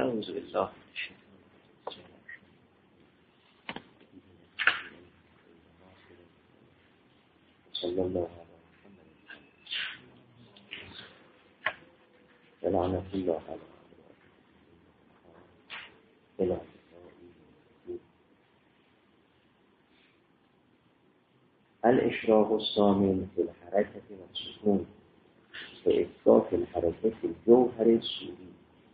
اعوذ بالله صلی الله علیه و لعنت الله علیه. الاشراق الثامن في الحركة والسكون وإثبات الحركة في الجوهر السوری.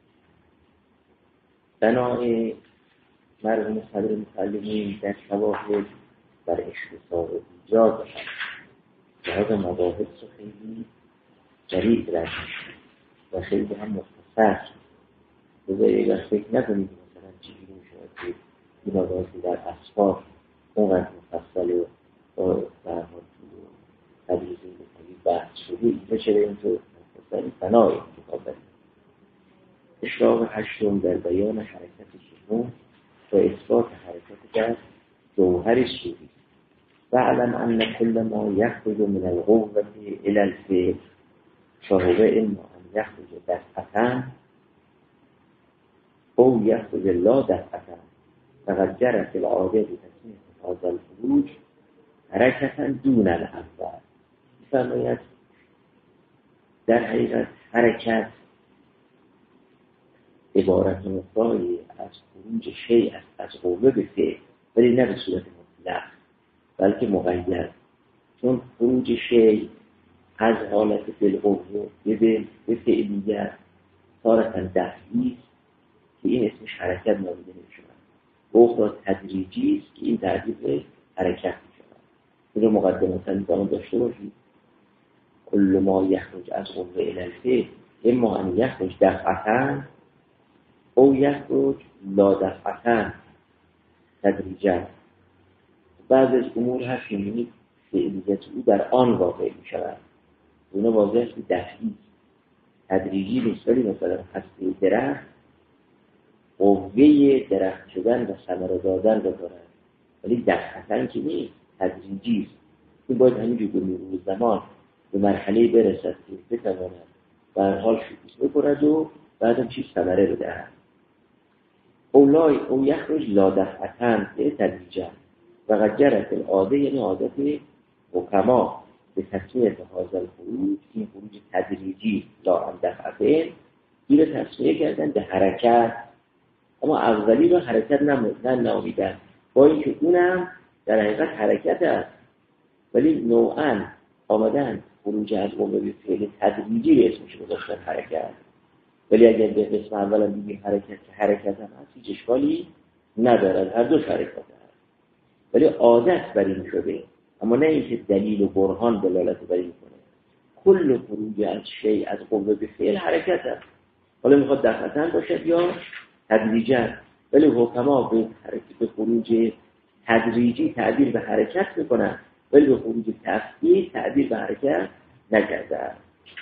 بنای مرحوم صدر المتعلمین در شواهد بر اختصار ایجاد لحاظ مباحث خیلی جرید رد میشه و خیلی هم مختصر. بذاری وقت فکر نکنید مثلا چیزی رو شاید که این آدازی در اسفار اونقدر مفصله و در حال تدریزی بکنید بحث شده اینجا چرا اینطور مفصلی بنای کتاب دارید. اشراق هشتم در بیان حرکت ششم و اثبات حرکت در جوهر سوری. واعلم ان كل ما يخرج من القوة الى الفعل فهو اما ان يخرج دفعة او يخرج لا دفعة فقد جرت العادة بتسمية هذا الخروج حرکتا دون الاول. می‌فرماید در حقیقت حرکت عبارت مطلقی از خروج شیء از قوه به فعل، ولی نه به صورت مطلق بلکه مقید، چون خروج شیء از حالت بالقوه به فعلیت تارة دفعی که این اسمش حرکت نامیده می‌شود، و اخرى تدریجی است که این تعبیر به حرکت می‌شود. این رو مقدمتاً می‌توان داشته باشید. کل ما یخرج از قوه الی الفعل اما ان یخرج دفعة او یخرج لا دفعة تدریجاً. بعض از امور هست که می‌بینید فعلیت او در آن واقع می‌شود. اونا واضح است که دفعی تدریجی نیست، ولی مثلا هسته درخت قوه درخت شدن و ثمره دادن را دارد، ولی دفعتاً که نیست، تدریجی است. این باید همینجور به مرور زمان به مرحله برسد که بتواند به هر حال شکوفه بکند و بعدم چیز ثمره بدهد. او یخرج لا دفعتاً تدریجاً و قد جرت العاده، یعنی عادت حکما به تسمیه هذا الخروج، این خروج تدریجی لا دفعتين، این رو تسمیه کردن به حرکت، اما اولی رو حرکت نامیدن، با اینکه اونم در حقیقت حرکت است، ولی نوعاً آمدن خروج از قوه به فعل تدریجی رو اسمش گذاشتن حرکت. ولی اگر به قسم اول هم بگیم حرکت که حرکت هم هست هیچ اشکالی ندارد، هر دو حرکت هست، ولی عادت بر این شده، اما نه اینکه دلیل و برهان دلالت بر این کنه. کل خروج از شیء از قوه به فعل حرکت است، حالا میخواد دفعتاً باشد یا تدریجاً، ولی حکما به حرکت به خروج تدریجی تعبیر به حرکت میکنن، ولی به خروج تفعیل تعبیر به حرکت نکرده.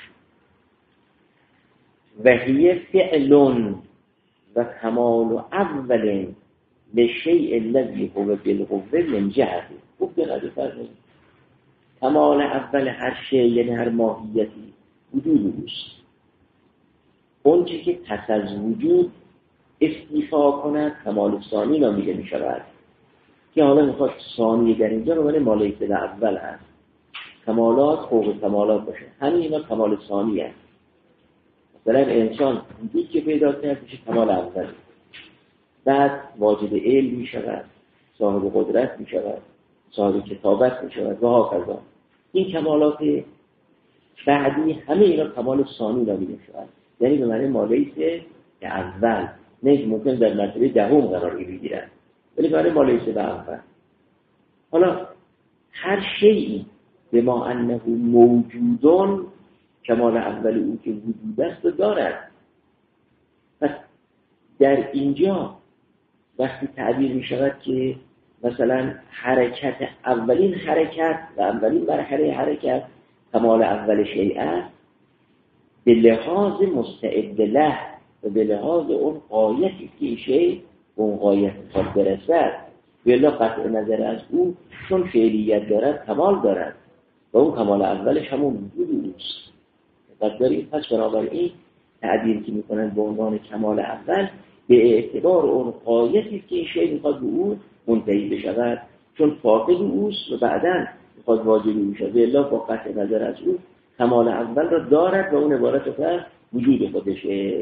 و هی فعل و کمال اول لشیء الذی هو بالقوه من جهت. خوب دقت فرمایید، کمال اول هر شیء یعنی هر ماهیتی وجود اوست، اون چیزی که پس از وجود استیفا کند کمال ثانی نامیده می شود، که حالا میخواد ثانی در اینجا رو ولی مال ابتدا اول هست، کمالات فوق کمالات باشه، همین اینا کمال ثانی هست. مثلا انسان وجود که پیدا کرد میشه کمال اول، بعد واجد علم می شود، صاحب قدرت می شود، صاحب کتابت می شود و هاکذا. این کمالات بعدی همه اینا کمال ثانی نامیده می شود، یعنی به معنی مالیسه که اول، نه ممکن در مرتبه دهم قرار بگیرن، ولی برای مالیسه به اول. حالا هر شیئی به ما انه موجودون کمال اول او که وجود است و دارد. پس در اینجا وقتی تعبیر می شود که مثلا حرکت اولین حرکت و اولین مرحله حرکت کمال اول شیء است، به لحاظ مستعد له و به لحاظ اون غایتی که شیء اون غایت خود برسد، بلا قطع نظر از او، چون فعلیت دارد کمال دارد و اون کمال اولش همون وجود اوست. پس بنابراین تعبیر که میکنن به عنوان کمال اول به اعتبار اون غایتی که این شی میخواد به اون منتهی بشود، چون فاقد اوست و بعداً میخواد واجب او شود، الا با قطع نظر از او کمال اول را دارد و اون عبارت از وجود خودشه.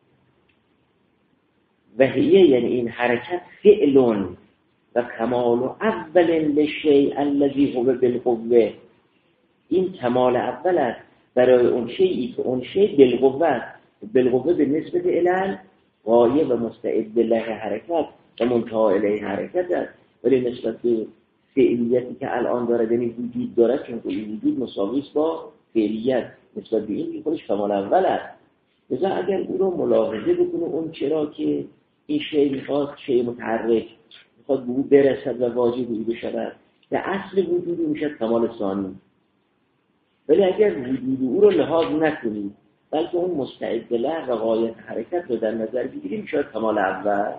و هیه یعنی این حرکت فعل و کمال اول للشیء الذی هو بالقوه، این کمال اول است برای اون شیئی که اون شیء بالقوه است. بالقوه به نسبت الی غایه و مستعد له حرکت و منتهی الیه حرکت است، ولی نسبت به فعلیتی که الان داره یعنی وجود داره، چون این وجود مساوی است با فعلیت، نسبت به این خودش کمال اول است. لذا اگر او رو ملاحظه بکنه اون چرا که این شیء میخواد شیء متحرک میخواد به او برسد و واجب او بشود، به اصل وجود میشه کمال ثانی. ولی اگر وجود او رو لحاظ نکنیم بلکه اون مستعد له و غایت حرکت رو در نظر بگیریم میشه کمال اول.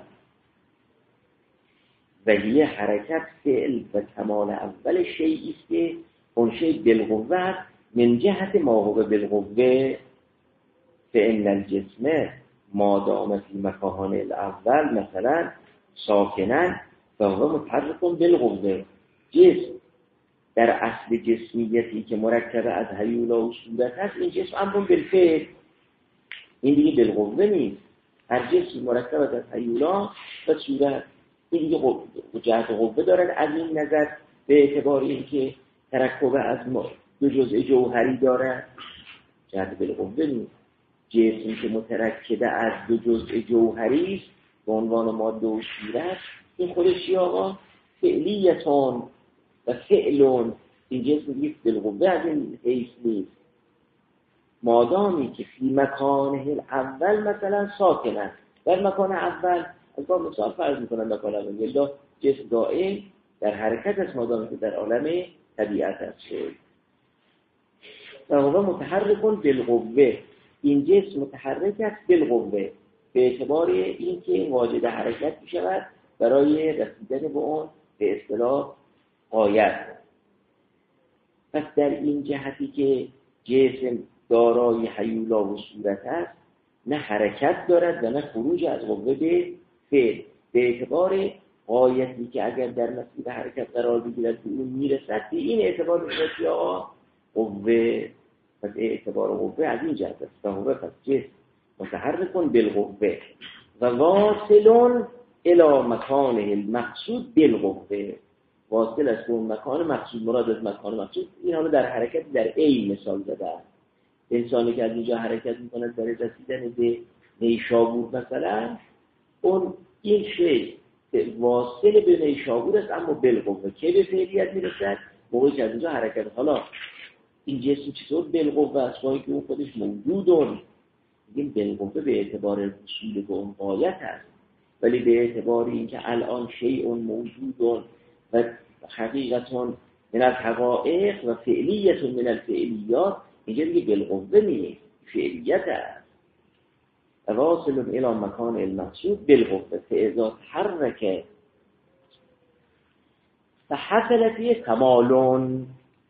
ولی حرکت فعل و کمال اول شیئی است که اون شیء بالقوه من جهت ما هو بالقوه، فإن الجسم ما دام فی مکان الاول مثلا ساکنا فهو متحرک بالقوه. جسم در اصل جسمیتی که مرکب از هیولا و صورت هست، این جسم امر بالفعل، این دیگه بالقوه نیست. هر جسم مرکب از هیولا و صورت این دیگه جهت قوه دارد. از این نظر به اعتبار اینکه ترکب از دو جزء جوهری دارد جهت بالقوه نیست. جسمی که مترکب از دو جزء جوهری است به عنوان ماده و صورت، این خودش چی آقا؟ فعلیتون و فعلون. این جسم دیگه بالقوه از این حیث نیست، مادامی که فی مکانه اول مثلا ساکن است. در مکان اول از با مثال فرض میکنن مکان اول یلا جسم دائم در حرکت است مادامی که در عالم طبیعت است. و هو متحرک بالقوه، این جسم متحرک است بالقوه به اعتبار اینکه واجد حرکت می شود برای رسیدن به اون به اصطلاح غایت. پس در این جهتی که جسم دارای هیولا و صورت است، نه حرکت دارد و نه خروج از قوه به فعل، به اعتبار غایتی که اگر در مسیر حرکت قرار بگیرد به اون میرسد، به این اعتبار میشه یا قوه. پس اعتبار قوه از این جهت است. فهو پس جسم متحرک بالقوه و واصل الی مکانه المقصود بالقوه، واصل است به اون مکان مقصود. مراد از مکان مقصود این حالا در حرکت در ای مثال زده. انسانی که از اینجا حرکت میکنه برای رسیدن به نیشابور مثلا، اون این شی واصل به نیشابور است اما بالقوه که به فعلیت میرسد موقعی که از اینجا حرکت. حالا این جسم چطور بالقوه است؟ باید که اون خودش موجودون، این بالقوه به اعتبار وصول به اون غایت است، ولی به اعتبار اینکه الان شیء موجودون و حقیقتون من الحقائق و فعلیت من الفعلیات، اینجا دیگه بالقوه نیست، فعلیت است. واصل الی مکان المقصود بالقوه فاذا تحرک فحصل فیه کمالون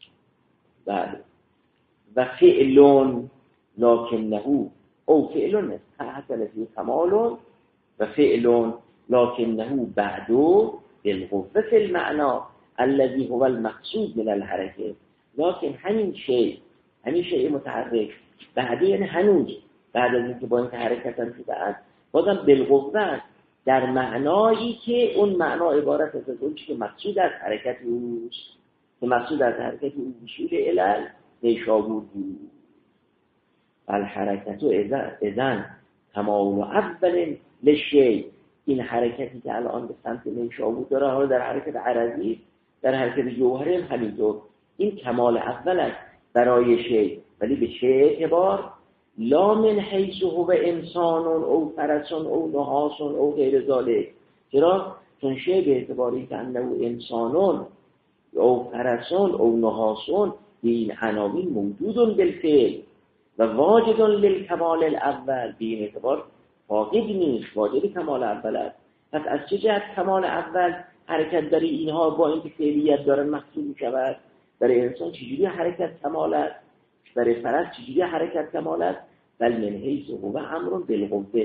و فعلون لکنه او فعلون حصل فیه کمالون و فعلون لکنه بعدو بالقوه فی المعنى الذي هو المقصود من الحرکه. لکن همین شیء متحرک بعد یعنی هنوز بعد از اینکه با این حرکت هم شده است بازم بالقوه است در معنایی که اون معنا عبارت است از اون چیزی که مقصود از حرکت اوست، که مقصود از حرکت او وصول الی نیشابور بود. الحرکت اذن کمال اول للشیء، این حرکتی که الان به سمت نیشابور داره حالا در حرکت عرضی در حرکت جوهری هم همینطور، این کمال اول است برای شیء، ولی به چه اعتبار؟ لا من حیث هو انسان او فرس او نحاس او غیر ذلک. چرا؟ چون شیء به اعتباری که انه انسان او فرس او نحاس این عناوین موجود بالفعل و واجد للکمال الاول، به این اعتبار فاقد نیست، واجد کمال اول است. پس از چه جهت کمال اول حرکت داره اینها با اینکه فعلیت دارن محسوب می شود؟ برای انسان چجوری حرکت کمال است؟ برای فرس چجوری حرکت کمال است؟ بل من حیث هو امر بالقوه،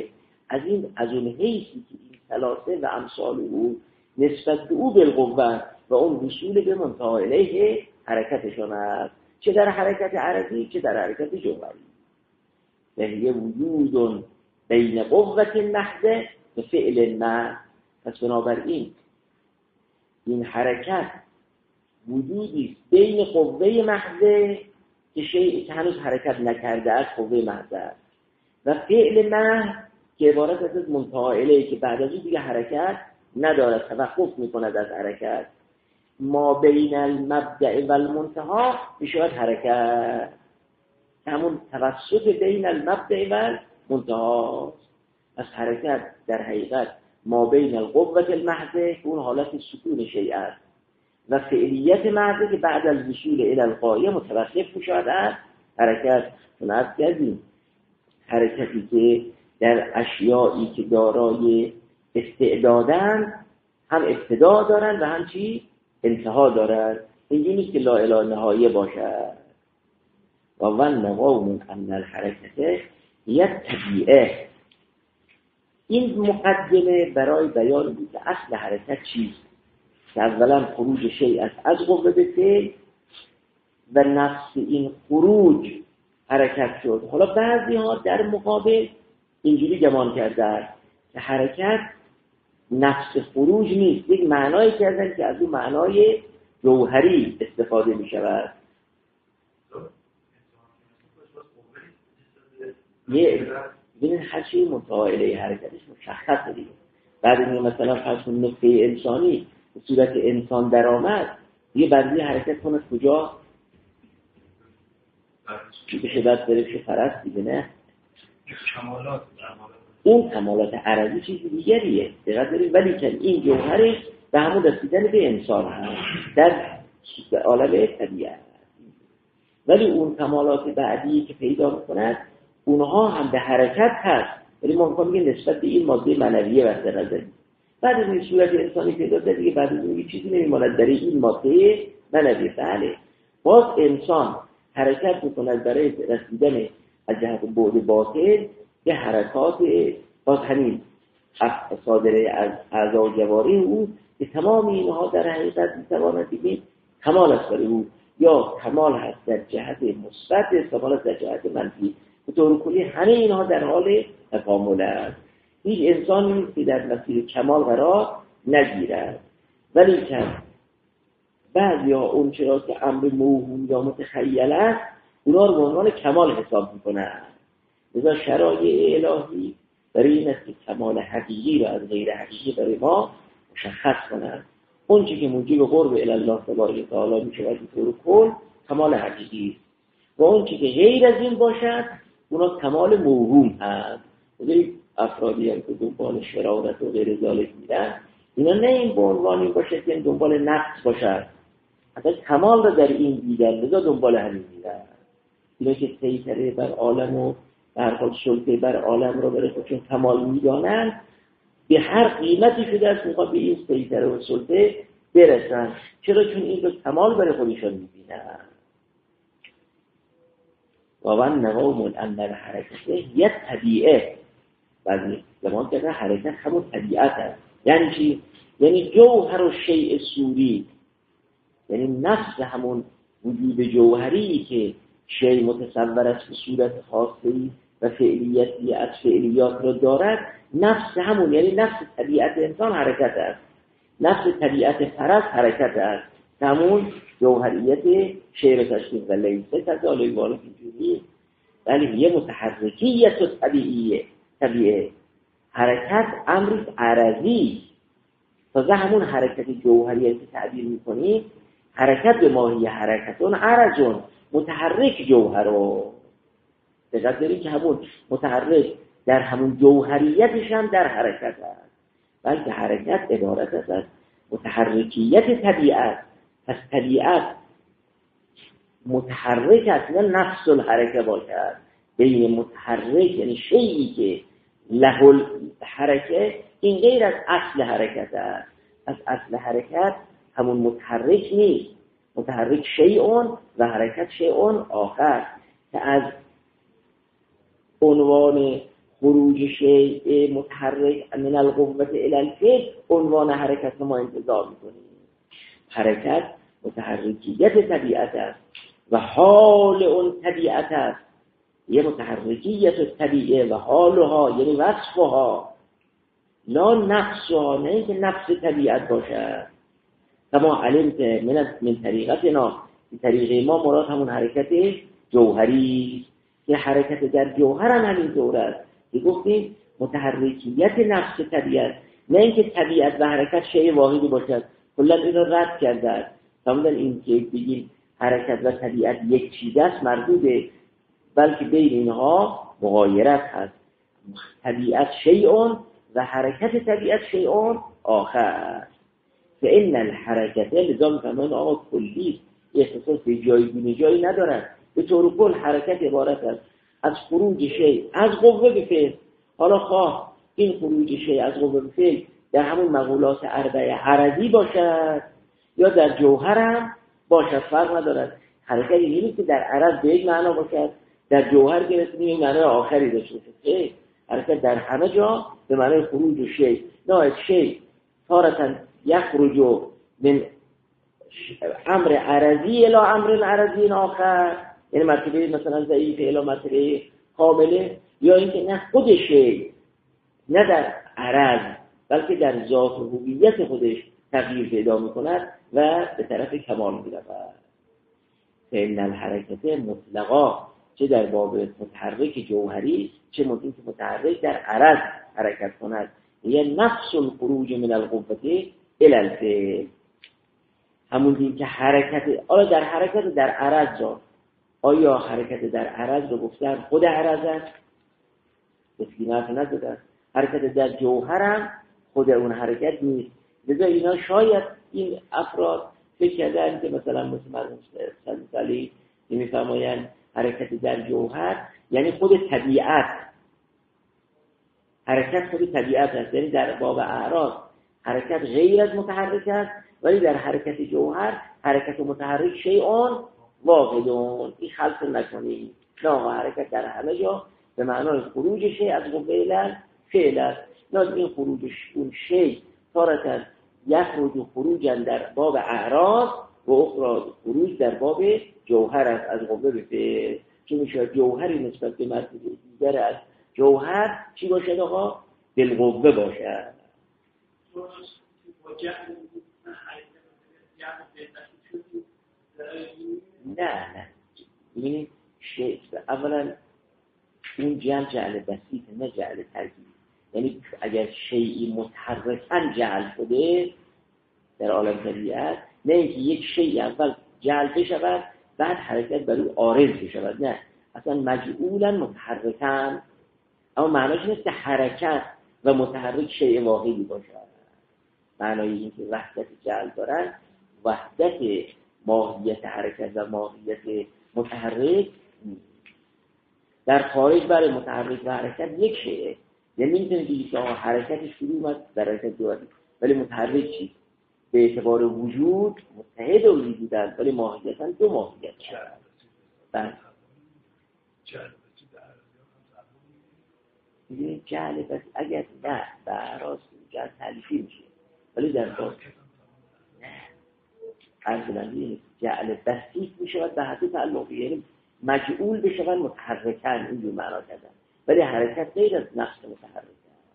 از اون حیثی که این ثلاثه و امثال او نسبت به او بالقوه و اون وصول به منتهی الیه حرکتشان است، چه در حرکت عرضی چه در حرکت جوهری. وهی وجود بین قوة محضه و فعل محض. پس بنابراین این حرکت وجودی بین قوه محضه که شیعی که هنوز حرکت نکرده است قوه محضه است و فعل محض که عبارت از منتهی الیه که بعد از اون دیگه حرکت ندارد، توقف میکند از حرکت. ما بین المبدأ و المنتهی میشود حرکت، همون توسط بین المبدأ و المنتهی. از حرکت در حقیقت ما بین القوة المحضه اون حالت سکون شیء است و فعلیت محضه که بعد از وصول الی الغایه متوقف میشود از حرکت. نفس کردیم حرکتی که در اشیایی که دارای استعدادند هم ابتدا دارند و هم چی؟ انتها دارند. اینجوری نیست که لا اله نهایه باشد. و نقوم ان الحرکت یک طبیعه. این مقدمه برای بیان بود که اصل حرکت چیست، که اولا خروج شیء است از قوه به فعل و نفس این خروج حرکت شد. حالا بعضی ها در مقابل اینجوری گمان کردن که حرکت نفس خروج نیست، یک معنایی کردن که از اون معنای جوهری استفاده می شود. ببین هر چی منتهی الیه حرکتش مشخصه دیگه. بعد این مثلا فرض نقطه انسانی به صورت انسان در آمد یه بندی حرکت کنه کجا چی بشه دست بره بشه فرست دیگه، نه کمالات اون کمالات عرضی چیزی دیگریه دقیق داریم، ولی که این جوهرش به همون رسیدن به انسان هست در عالم طبیعت. ولی اون کمالات بعدی که پیدا میکند اونها هم به حرکت هست، ولی ما میگیم نسبت به این ماده معنویه وقت نظری. بعد از این صورت انسانی پیدا شد دیگه بعد از این چیزی نمیماند برای این ماده معنویه. بله باز انسان حرکت میکند برای رسیدن از جهت بعد باطن به حرکات باز همین صادره از اعضا و جوارح او که تمام اینها در حقیقت میتواند بگیم کمال است برای او، یا کمال هست در جهت مثبت، کمال است در جهت منفی. به طور کلی همه اینها در حال تکامل است. هیچ انسان نیست که در مسیر کمال قرار نگیرد. ولی که بعضی ها اون چرا که امر موهوم یا متخیل است اونا رو به عنوان کمال حساب میکنند. لذا شرایع الهی برای این است که کمال حقیقی را از غیر حقیقی برای ما مشخص کنند. اون چی که موجب قرب الی الله تبارک و تعالی میشه به طور کل کمال حقیقی و اون چی که غیر از این باشد اونا کمال موهوم هست. بذارید افرادی هم که دنبال شرارت و غیر ذالک میرن اینا نه این به عنوان این باشد که دنبال نقص باشد، حتی کمال را در این دیدن لذا دنبال همین میرن. اینا که سیطره بر عالم و در حال سلطه بر عالم را برای خودشون کمال میدانند به هر قیمتی شده است میخواد به این سیطره و سلطه برسن. چرا؟ چون این رو کمال برای خودشون میبینن. و من نقوم ان الحرکت یک طبیعه. بعضی زمان که حرکت همون طبیعت هست. یعنی چی؟ یعنی جوهر و شیء صوری، یعنی نفس همون وجود جوهری که شیء متصور است به صورت خاصی و فعلیتی از فعلیات را دارد، نفس همون یعنی نفس طبیعت انسان حرکت است، نفس طبیعت فرس حرکت است، همون جوهریت شیء را تشکیل و لیسه کذالک والک اینجوری. ولی یه متحرکیت و طبیعه حرکت امر عرضی. تازه همون حرکت جوهری که تعبیر می‌کنی حرکت به ماهی حرکتون عرضون متحرک جوهرو دقت داریم که همون متحرک در همون جوهریتش هم در حرکت است، بلکه حرکت عبارت است از متحرکیت طبیعت. پس طبیعت متحرک است نه نفس الحرکه باشد. بین متحرک یعنی شیئی که له الحرکه این غیر از اصل حرکت است. از اصل حرکت همون متحرک نیست، متحرک شیئون و حرکت شیئون آخر که از عنوان خروج شیء متحرک من القوة الی الفعل عنوان حرکت ما انتظار میکنیم. حرکت متحرکیت طبیعت است و حال اون طبیعت است. یه متحرکیت طبیعه و حالها یعنی وصفها، لا نفسها، نه اینکه نفس طبیعت باشد. کما علمت من طریقتنا، طریقه ما مراد همون حرکت جوهری، که حرکت در جوهر هم همین طور است که گفتیم متحرکیت نفس طبیعت، نه اینکه طبیعت و حرکت شیء واحدی باشد. کلا این رو رد کرده. مثلا این که بگیم حرکت و طبیعت یک چیز است مردوده، بلکه بین اینها مغایرت هست. طبیعت شیء و حرکت طبیعت شیء آخر. فإن الحرکت لذا میفرمایند آقا کلی اختصاص به جایگونه جایی ندارد. به طور کل حرکت عبارت است از خروج شیء از قوه به فعل. حالا خواه این خروج شیء از قوه به فعل در همون مقولات اربعه عرضی باشد یا در جوهر هم باشد، فرق ندارد. حرکت اینی که در عرض به یک معنا باشد، در جوهر گرفتیم یک معنای آخری داشته باشه. حرکت در همه جا به معنای خروج شیء، نه شیء تارة یخرج من امر عرضی الی امر عرضی آخر، یعنی مرتبه مثلا ضعیف الی مرتبه کامله، یا اینکه نه خود شیء نه در عرض بلکه در ذات و هویت خودش تغییر پیدا میکند و به طرف کمال میرود. فإن الحرکت مطلقا، چه در باب متحرک جوهری چه متحرک در عرض حرکت کند، یه نفس الخروج من القوة الی الفعل. همون دین که حرکت، آیا در حرکت در عرض را، آیا حرکت در عرض رو گفتن خود عرض است؟ بسیار ندادن. حرکت در جوهر هم خود اون حرکت نیست. لذا اینا شاید این افراد فکر کردن که مثلا مرحوم سعدی میفرمایند حرکت در جوهر یعنی خود طبیعت، حرکت خود طبیعت است. یعنی در باب اعراض حرکت غیر از متحرک است، ولی در حرکت جوهر حرکت متحرک شیء واحدون. این خلط نکنید. نه، حرکت در همه جا به معنای خروج شیء از قوه الی فعل است. نه، این خروج اون شیء تارة یخرج خروجا در باب اعراض و اخرى خروج در باب جوهر است از قوه به فعل. چون میشه جوهری نسبت به مرتبه دیگر از جوهر چی باشد آقا؟ بالقوه باشد. نه ببینید شیء اولا اون جعل بسیط نه جعل ترکیبی. یعنی اگر شیئی متحرکاً جعل شده در عالم طبیعت، نه اینکه یک شیء اول جعل بشود بعد حرکت بر او عارض بشود، نه، اصلا مجعولاً متحرکاً. اما معناش نیست که حرکت و متحرک شیء واحدی باشد. معنای این که وحدت جعل دارن، وحدت ماهیت حرکت و ماهیت متحرک در خارج برای متحرک و حرکت یک شیء. یعنی میتونه بگید که حرکت شروع اومد در حرکت جوهری، ولی متحرک چی؟ به اعتبار وجود متحد و وجودن، ولی ماهیتاً دو ماهیت شد. ببینید جعل بس اگر نه به راست جعل تعلیفی میشه، ولی در باز نه عرض جعل بسیط میشود به حد تعلقی، یعنی مجعول بشود متحرکن، این جور معنا کردن، ولی حرکت غیر از نفس متحرکن.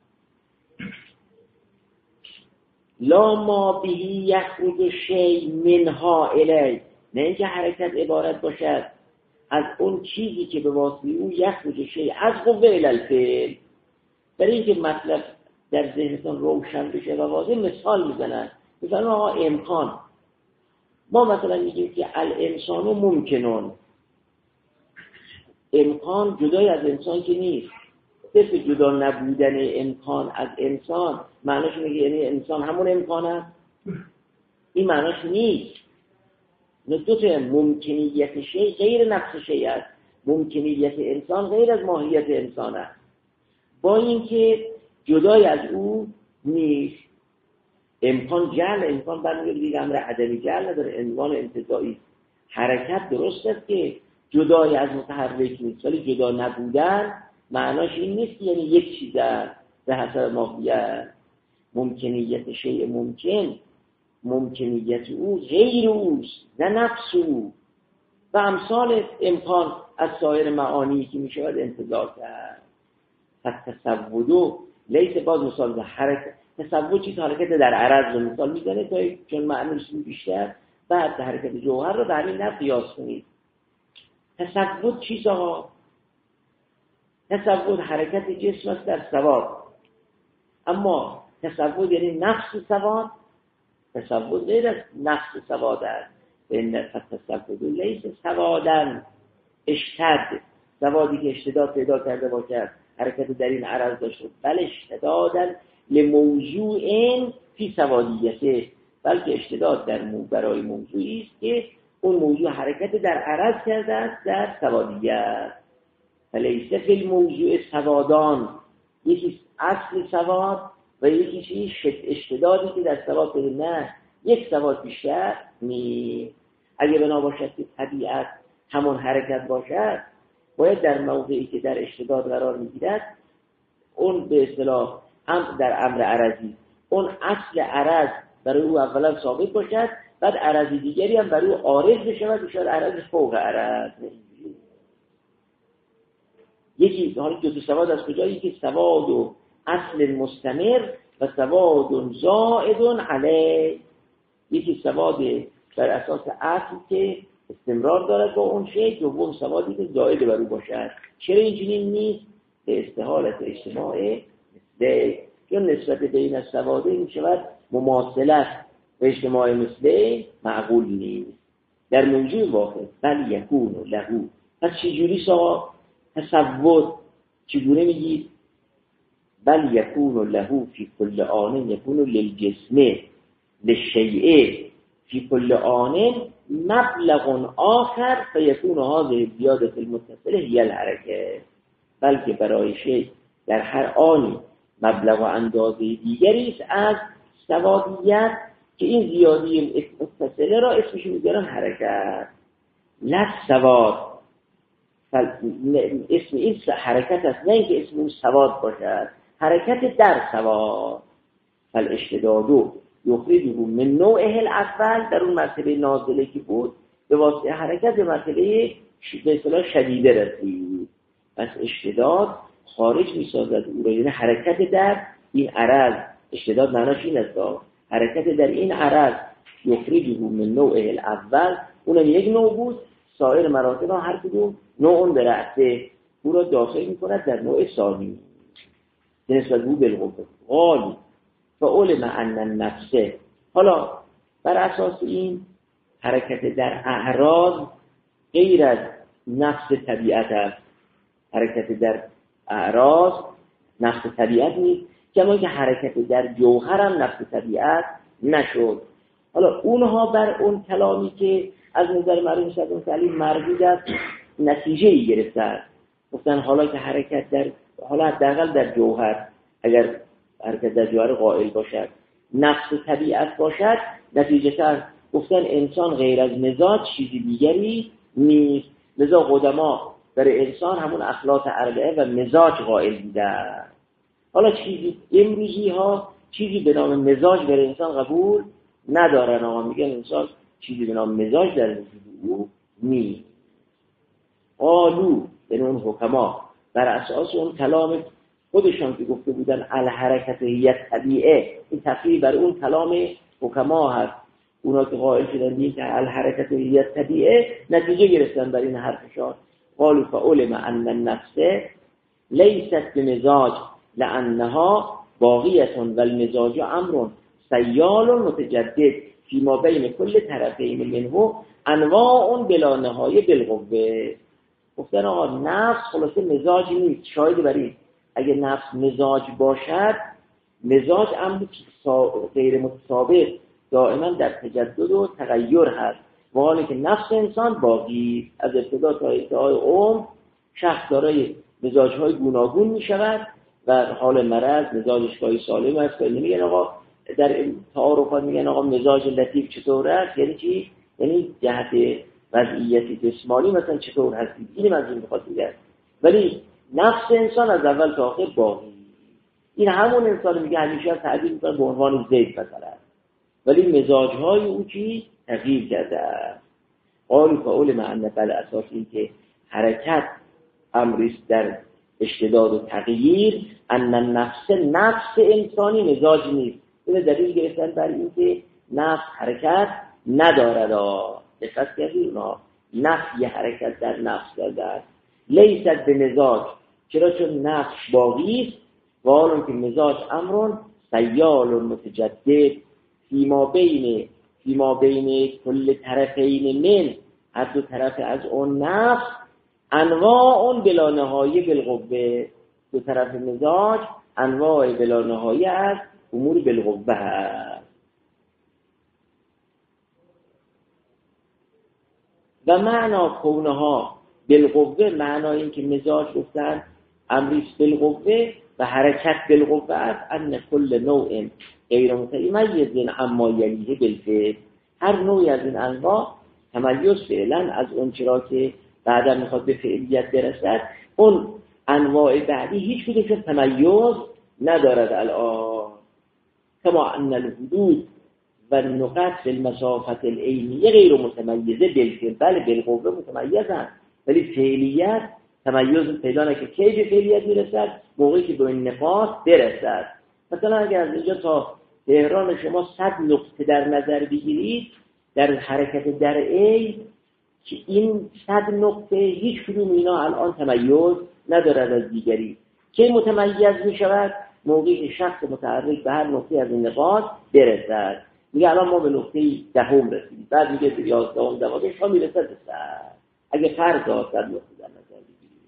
لا ما بهی یخرج شیء منها الی، نه اینکه حرکت عبارت باشد از اون چیزی که به واسطه او یخرج شیء از قوه الی الفعل. برای اینکه مطلب در ذهنتون روشن بشه و واضح مثال میزنن. مثلا آقا امکان، ما مثلا میگیم که الانسان ممکنون، امکان جدای از انسان که نیست. صرف جدا نبودن امکان از انسان معناش میگه یعنی انسان همون امکان هست؟ این معناش نیست. دو تا ممکنیت شیء غیر نفس شیء است. ممکنیت انسان غیر از ماهیت انسان است، با اینکه جدای از او نیست. امکان جعل، امکان برمیگرده دیگه امر عدمی جعل نداره، عنوان انتزاعی. حرکت درست است که جدای از متحرک نیست، ولی جدا نبودن معناش این نیست یعنی یک چیز به حسب ماهیت. ممکنیت شیء ممکن، ممکنیت او غیر اوست نه نفس او و امثال امکان از سایر معانی که می شود انتظار کرد. تصودو لیس باز مثال به حرکت. تصود چیز حرکت در عرض رو مثال میزنه تا چون معنیش بیشتر بعد حرکت جوهر رو در این نفس قیاس کنید. تصود چیز آقا؟ تصود حرکت جسم است در سواد، اما تصود یعنی نفس سواد. تصود غیر از نفس سواد است. این تصود لیس سوادن اشتد، سوادی که اشتداد پیدا کرده باشد حرکت در این عرض داشته، بل اشتدادن لموضوع فی سوادیته، بلکه اشتداد برای موضوعی است که اون موضوع حرکت در عرض کرده است در سوادیت. فلیس فی الموضوع سوادان، یکی اصل سواد و یکی چیز اشتدادی که در سواد پیدا، نه یک سواد بیشتر نیست. اگه بنا باشد که طبیعت همون حرکت باشد، باید در موضعی که در اشتداد قرار میگیرد اون به اصطلاح در امر عرضی اون اصل عرض برای او اولا ثابت باشد، بعد عرضی دیگری هم برای او عارض بشود بشود عرض فوق عرض. یکی حالا دو سواد از کجا؟ یکی سواد و اصل مستمر و سواد زائد علیه، یکی سواد بر اساس اصل که استمرار دارد با اون شی، دوم سوادی که زائد بر او باشد. چرا اینجوری نیست؟ به استحالت اجتماع مثله، چون نسبت بین السواده این شود مماثلت به اجتماع مثله معقول نیست در موضوع واحد. بل یکون لهو، پس چجوری تصور چگونه میگید؟ بل یکون لهو فی کل آن یکون للجسم للشیء فی کل آن مبلغ آخر فیکون هذه زیادت المتصله هی الحرکه، بلکه برای شی در هر آنی مبلغ و اندازه دیگری است از سوادیت که این زیادی متصله را اسمش میذارن حرکت. لس سواد، اسم این حرکت است، نه اینکه اسم اون سواد باشد، حرکت در سواد. فالاشتدادو یخرجه من نوعه الاول، در اون مرتبه نازله که بود به واسطه حرکت به مرتبه به اصطلاح شدیده رسید. پس اشتداد خارج می‌سازد او را، یعنی حرکت در این عرض. اشتداد معناش این است حرکت در این عرض یخرجه من نوعه الاول، اونم یک نوع بود، سایر مراتب هر کدوم نوع به رأسه او را داخل می‌کند در نوع ثانی نسبت به بالقوه. قالی فعلم ان النفس، حالا بر اساس این حرکت در اعراض غیر از نفس طبیعت است. حرکت در اعراض نفس طبیعت نیست، کما که حرکت در جوهر هم نفس طبیعت نشد. حالا اونها بر اون کلامی که از نظر مرحوم صدر تعلیم مربوط است نتیجه‌ای گرفتند. گفتن حالا که حرکت در حالا حداقل در جوهر، اگر حرکت در جوهر قائل باشد نفس طبیعت باشد، نتیجه گفتن انسان غیر از مزاج چیزی دیگری نیست. لذا قدما برای انسان همون اخلاق اربعه و مزاج قائل بودن. حالا چیزی امروزی ها چیزی به نام مزاج برای انسان قبول ندارن، آقا میگن انسان چیزی به نام مزاج در وجود او نیست. قالو یعنی اون حکما بر اساس اون کلام خودشان که گفته بودن الحرکت هی طبیعه، این تفسیر بر اون کلام حکما هست. اونا که قائل شدن دین که الحرکت هی طبیعه، نتیجه گرفتن بر این حرفشان. قالوا فعلم ان النفس لیست بمزاج لانها باقیه والمزاج امر سیال متجدد فيما بین کل طرفین منه انواع بلا نهایه بالقوه. گفتن آقا نفس خلاصه مزاج نیست. شاید برای اگه نفس مزاج باشد، مزاج امر غیر متثابت دائما در تجدد و تغییر هست، و حالی که نفس انسان باقی از ابتدا تا انتهای عمر شخص دارای مزاج‌های گوناگون می‌شود و حال مرض مزاجش گاهی سالم است. نمیگن آقا در تعارفات میگن آقا مزاج لطیف چطور است، یعنی چی؟ یعنی جهت وضعیتی جسمانی مثلا چطور هست، اینم از این بخواد بگه. ولی نفس انسان از اول تا آخر باقی. این همون انسان میگه همیشه تعبیر میکنه به عنوان زید مثلا، ولی مزاجهای او چی تغییر کرده. قالوا فعلم ان بل اساس این که حرکت امریست در اشتداد و تغییر، ان نفس انسانی مزاج نیست. این دلیل گرفتن بر این که نفس حرکت ندارد. دقت کردید اونا نفی حرکت در نفس دارد. لیست به مزاج، چرا؟ چون نفس باقی است. و حالا که مزاج امرون سیال و متجدد فیما بین کل طرفین من، هر دو طرف از اون نفس انواع بلا نهایه بالقوه، دو طرف مزاج انواع بلا نهایه از امور بالقوه هست. و معنا کونها بالقوه، معنا این که مزاج گفتن امریس بالقوه و حرکت بالقوه است، ان کل نوع غیر متمیز اما یلیه بالفعل، هر نوعی از این انواع تمیز فعلا از اون چرا که بعدا میخواد به فعلیت برسد، اون انواع بعدی هیچ کدومش تمیز ندارد الان. کما ان الحدود و النقط فی المسافت العینیه غیر متمیزه بالفعل، بله بالقوه متمیزن ولی فعلیت تمیز پیدا نکنه. کی به فعلیت میرسد؟ موقعی که به این نقاط برسد. مثلا اگر از اینجا تا تهران شما 100 نقطه در نظر بگیرید در حرکت در ای، که این 100 نقطه هیچ کدوم اینا الان تمیز ندارد از دیگری. کی متمیز می شود؟ موقعی که شخص متحرک به هر نقطه از این نقاط برسد. میگه الان ما به نقطه 10 رسیدیم، بعد میگه به 11 12 تا میرسد به 100. اگه فرض 100 نقطه در نظر بگیرید،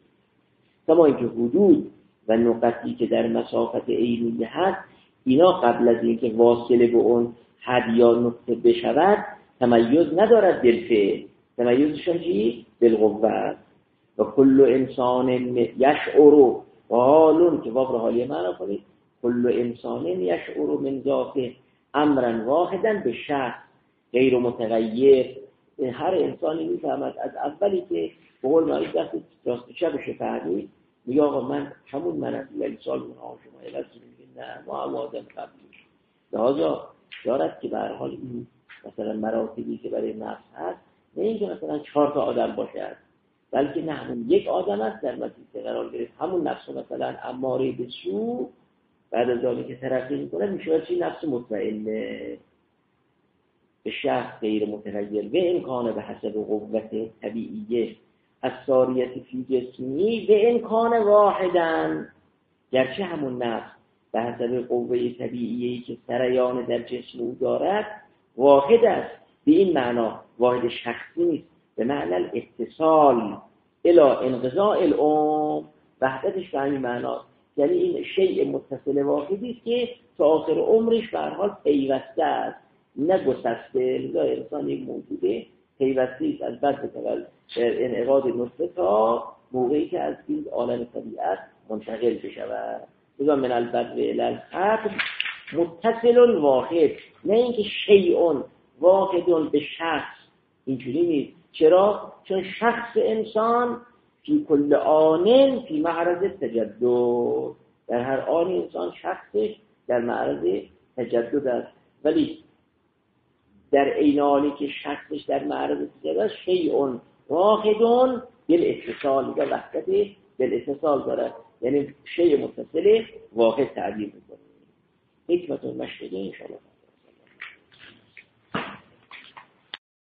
کما اینکه حدود و نقطی که در مسافت عینیه هست، اینا قبل از اینکه واصله به اون حد یا نقطه بشود تمیز ندارد بالفعل، تمیزشون چی؟ بالقوه. و کل انسان یشعر و حالون که واقع حالیه معنا کنید، کل انسان یشعر من ذات امرا واحدا به شخص غیر متغیر. هر انسانی میفهمد از اولی که به قول معروف دست راست شبش فهمید، میگه آقا من همون منم، ولی سال اونها شما علت میگه نه ما هم آدم قبلی. لحاظا دارد که به هر حال این مثلا مراتبی که برای نفس هست، نه اینکه مثلا 4 تا آدم باشد، بلکه نه همون یک آدم است در مسیح قرار گرفت. همون نفس مثلا اماره به سو بعد از آنی که ترقی میکنه میشه چی؟ نفس مطمئنه به شخص غیر متغیر و امکانه به حسب قوت طبیعیه از ساریت فی جسمی و امکان واحدن، گرچه همون نفس به حسب قوه طبیعیهی که سریان در جسم او دارد واحد است. به این معنا واحد شخصی نیست، به معنی اتصال الى انقضاء العمر، وحدتش به همین معنا، یعنی این شیء متصل واحدی است که تا آخر عمرش به هر حال پیوسته است، نه گسسته. لذا انسان یک موجود پیوسته است از بعد تولد انعقاد نطفه تا موقعی که از این عالم طبیعت منتقل بشود. لذا من البدء الی الختم متصل واحد، نه اینکه شیء واحد به شخص، اینجوری نیست. چرا؟ چون شخص انسان فی کل آن فی معرض تجدد، در هر آن انسان شخصش در معرض تجدد است، ولی در عین حالی که شخصش در معرض تجدد است شیء واحد بالاتصال و وحدت بالاتصال دارد، یعنی شیء متصل واحد تعبیر می‌کنه. حکمت مشهده انشاءالله.